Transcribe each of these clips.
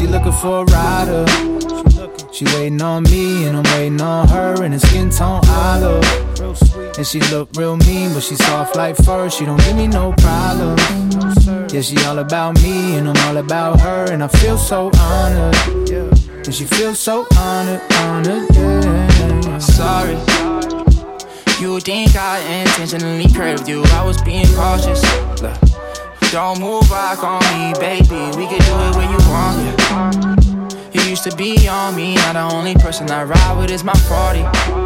she looking for a rider. She waiting on me and I'm waiting on her. And the skin tone olive. And she look real mean, but she soft like fur. She don't give me no problem. Yeah, she all about me and I'm all about her. And I feel so honored. And she feels so honored, yeah. Sorry, you think I intentionally curved you. I was being cautious. Look, don't move back on me, baby. We can do it when you want, yeah. You used to be on me, now the only person I ride with is my 40.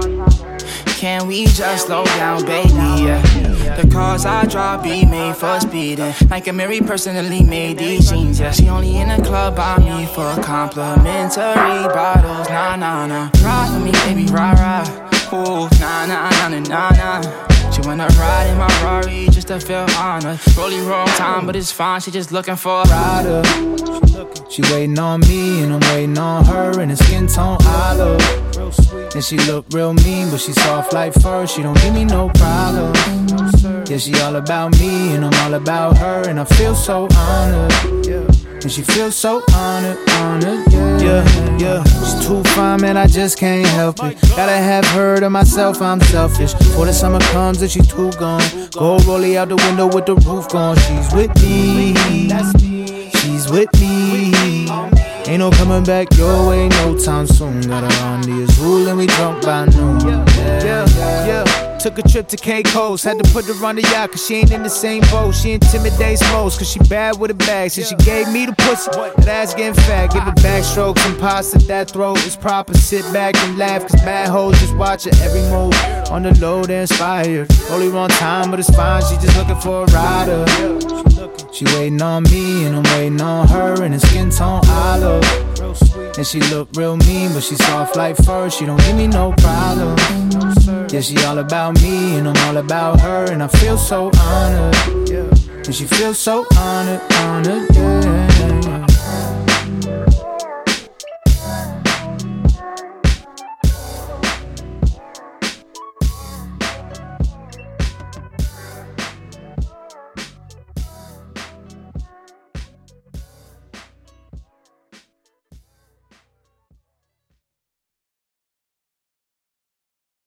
Can we just slow down, baby, yeah. The cars I drive be made for speeding. Like a Mary personally made these jeans, yeah. She only in the club by me for complimentary bottles, nah. Ride with me, baby, rah. Ooh, nah. She wanna ride in my Rari just to feel honored. Rolling wrong time, but it's fine, she just looking for a rider. She waiting on me and I'm waiting on her. And the skin tone olive. And she look real mean, but she soft like fur. She don't give me no problem. Yeah, she all about me and I'm all about her. And I feel so honored. And she feels so honored, yeah. She's too fine, man, I just can't help it. Gotta have her to myself, I'm selfish. Before the summer comes and she's too gone. Go rollie out the window with the roof gone. She's with me, she's with me. Ain't no coming back your way no time soon. Got her on the Azul and we drunk by noon. Yeah. Took a trip to Cape Coast, had to put her on the yacht cause she ain't in the same boat. She intimidates most cause she bad with a bag. Since she gave me the pussy, that ass getting fat. Give it backstrokes and pasta, that throat is proper. Sit back and laugh cause bad hoes just watch her every move. On the low, they're inspired. Only wrong time, but it's fine, she just looking for a rider. She waiting on me and I'm waiting on her. And the skin tone olive. And she look real mean, but she soft like fur. She don't give me no problem. Yeah, she all about me and I'm all about her. And I feel so honored. And she feels so honored, yeah.